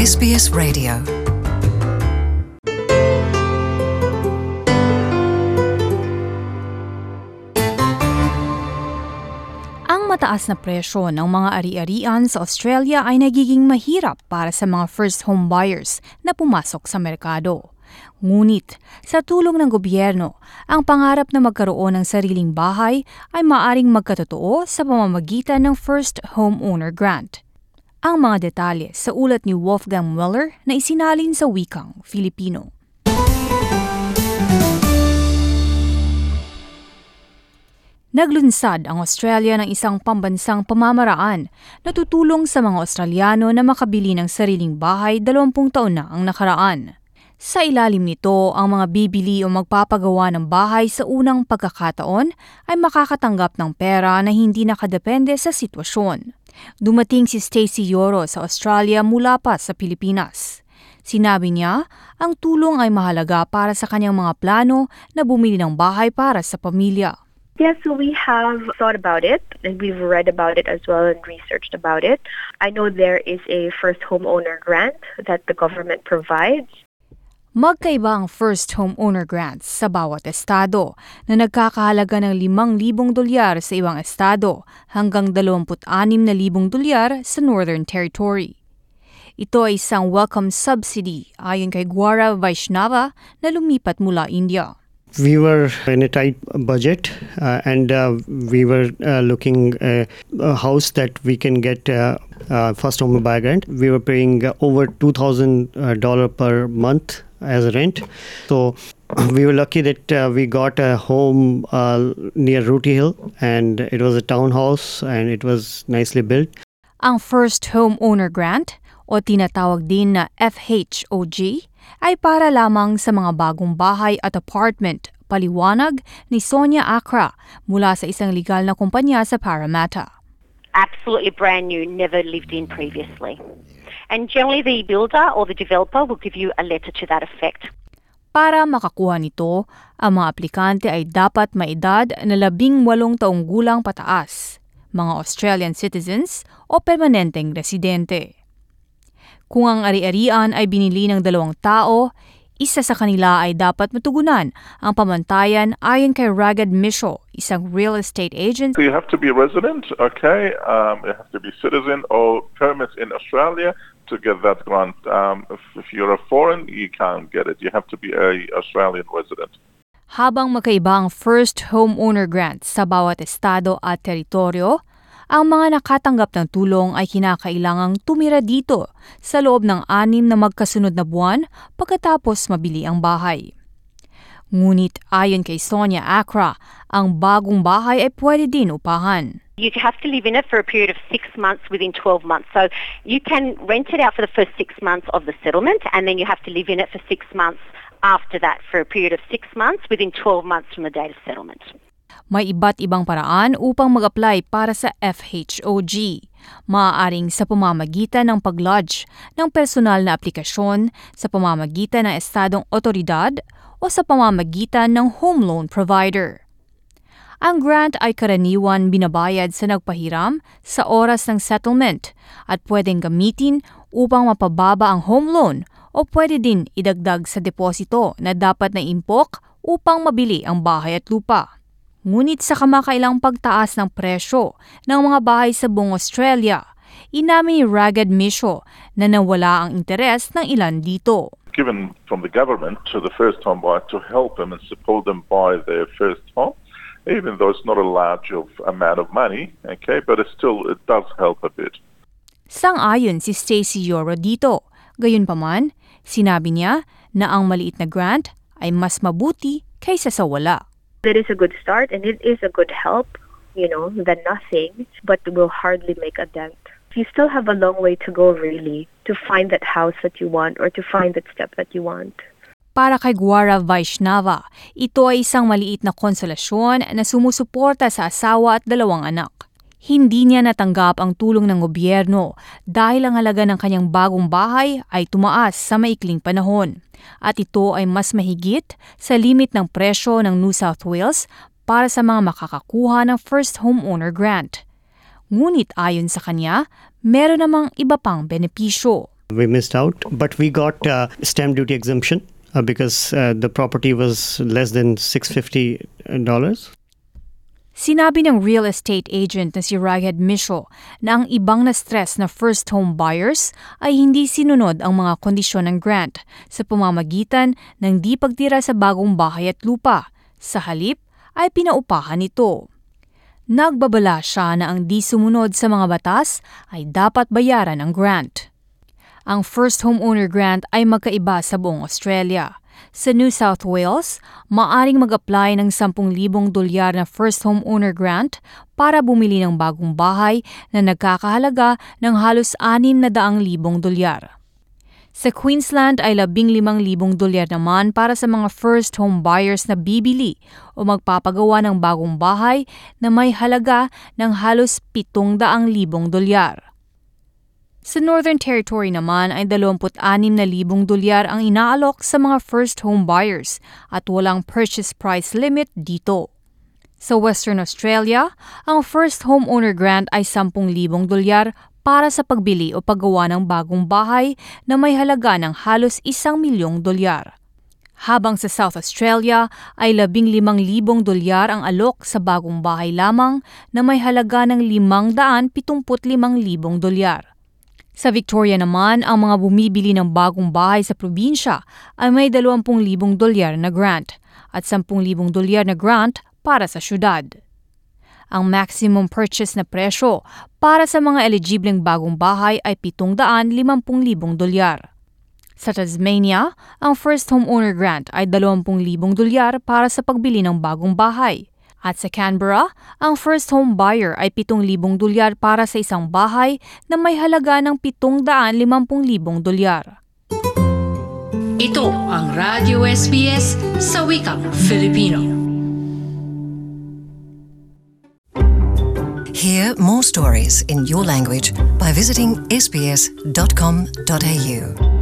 SBS Radio. Ang mataas na presyo ng mga ari-arian sa Australia ay nagiging mahirap para sa mga first home buyers na pumasok sa merkado. Ngunit, sa tulong ng gobyerno, ang pangarap na magkaroon ng sariling bahay ay maaring magkatotoo sa pamamagitan ng First Homeowner Grant. Ang mga detalye sa ulat ni Wolfgang Mueller na isinalin sa wikang Filipino. Naglunsad ang Australia ng isang pambansang pamamaraan na tutulong sa mga Australiano na makabili ng sariling bahay 20 taon na ang nakaraan. Sa ilalim nito, ang mga bibili o magpapagawa ng bahay sa unang pagkakataon ay makakatanggap ng pera na hindi nakadepende sa sitwasyon. Dumating si Stacey Yoro sa Australia mula pa sa Pilipinas. Sinabi niya, ang tulong ay mahalaga para sa kanyang mga plano na bumili ng bahay para sa pamilya. Yes, so we have thought about it, and we've read about it as well and researched about it. I know there is a first homeowner grant that the government provides. Magkaiba ang first homeowner grants sa bawat estado na nagkakahalaga ng $5,000 sa ibang estado hanggang $26,000 sa Northern Territory. Ito ay isang welcome subsidy ayon kay Gaurav Vaishnava na lumipat mula India. We were in a tight budget and we were looking a house that we can get first home buyer grant. We were paying over $2,000 per month as rent. So we were lucky that we got a home near Rooty Hill, and it was a townhouse and it was nicely built. Ang First Homeowner Grant o tinatawag din na FHOG ay para lamang sa mga bagong bahay at apartment, paliwanag ni Sonia Akra mula sa isang legal na kumpanya sa Parramatta. Absolutely brand new, never lived in previously. And generally the builder or the developer will give you a letter to that effect. Para makakuha nito, ang mga aplikante ay dapat may edad na 18 taong gulang pataas, mga Australian citizens o permanenteng residente. Kung ang ari-arian ay binili ng 2 tao, isa sa kanila ay dapat matugunan ang pamantayan ayon kay Ragad Misho, isang real estate agent. So you have to be a resident, okay? You have to be citizen or permit in Australia to get that grant. If you're a foreign, you can't get it. You have to be a Australian resident. Habang magkaiba ang first homeowner grant sa bawat estado at teritoryo, ang mga nakatanggap ng tulong ay kinakailangang tumira dito sa loob ng 6 na magkasunod na buwan pagkatapos mabili ang bahay. Ngunit ayon kay Sonia Akra, ang bagong bahay ay pwede din upahan. You have to live in it for a period of 6 months within 12 months. So you can rent it out for the first 6 months of the settlement, and then you have to live in it for 6 months after that for a period of 6 months within 12 months from the date of settlement. May iba't ibang paraan upang mag-apply para sa FHOG. Maaaring sa pamamagitan ng pag-lodge ng personal na aplikasyon, sa pamamagitan ng estadong otoridad, o sa pamamagitan ng home loan provider. Ang grant ay karaniwan binabayad sa nagpahiram sa oras ng settlement at pwedeng gamitin upang mapababa ang home loan o pwede din idagdag sa deposito na dapat na impok upang mabili ang bahay at lupa. Ngunit sa kamakailang pagtaas ng presyo ng mga bahay sa buong Australia, inamin ni Ragad Misho na nawala ang interes ng ilan dito. Given from the government to the first home buyer to help them and support them buy their first home, even though it's not a large amount of money, okay, but it does help a bit. Sang-ayon si Stacey Yoro dito. Gayunpaman, sinabi niya na ang maliit na grant ay mas mabuti kaysa sa wala. It is a good start and it is a good help, than nothing, but will hardly make a dent. You still have a long way to go really to find that house that you want or to find that step that you want. Para kay Gaurav Vaishnava, ito ay isang maliit na konsolasyon na sumusuporta sa asawa at 2 anak. Hindi niya natanggap ang tulong ng gobyerno dahil ang halaga ng kanyang bagong bahay ay tumaas sa maikling panahon. At ito ay mas mahigit sa limit ng presyo ng New South Wales para sa mga makakakuha ng First Homeowner Grant. Ngunit ayon sa kanya, meron namang iba pang benepisyo. We missed out, but we got stamp duty exemption because the property was less than $650. Sinabi ng real estate agent na si Raghad Misho na ang ibang na-stress na first home buyers ay hindi sinunod ang mga kondisyon ng grant sa pamamagitan ng di pagtira sa bagong bahay at lupa. Sa halip ay pinaupahan ito. Nagbabala siya na ang di sumunod sa mga batas ay dapat bayaran ng grant. Ang first homeowner grant ay magkaiba sa buong Australia. Sa New South Wales, maaring mag-apply ng $10,000 na first homeowner grant para bumili ng bagong bahay na nagkakahalaga ng halos $600,000. Sa Queensland ay $15,000 naman para sa mga first home buyers na bibili o magpapagawa ng bagong bahay na may halaga ng halos $700,000. Sa Northern Territory naman ay $26,000 ang inaalok sa mga first home buyers at walang purchase price limit dito. Sa Western Australia, ang first homeowner grant ay $10,000 para sa pagbili o paggawa ng bagong bahay na may halaga ng halos $1,000,000. Habang sa South Australia ay $15,000 ang alok sa bagong bahay lamang na may halaga ng $575,000. Sa Victoria naman, ang mga bumibili ng bagong bahay sa probinsya ay may $20,000 na grant at $10,000 na grant para sa syudad. Ang maximum purchase na presyo para sa mga eligibleng bagong bahay ay $750,000. Sa Tasmania, ang first homeowner grant ay $20,000 para sa pagbili ng bagong bahay. At sa Canberra, ang first home buyer ay $7,000 para sa isang bahay na may halaga ng $750,000. Ito ang Radio SBS sa wikang Filipino. Hear more stories in your language by visiting sbs.com.au.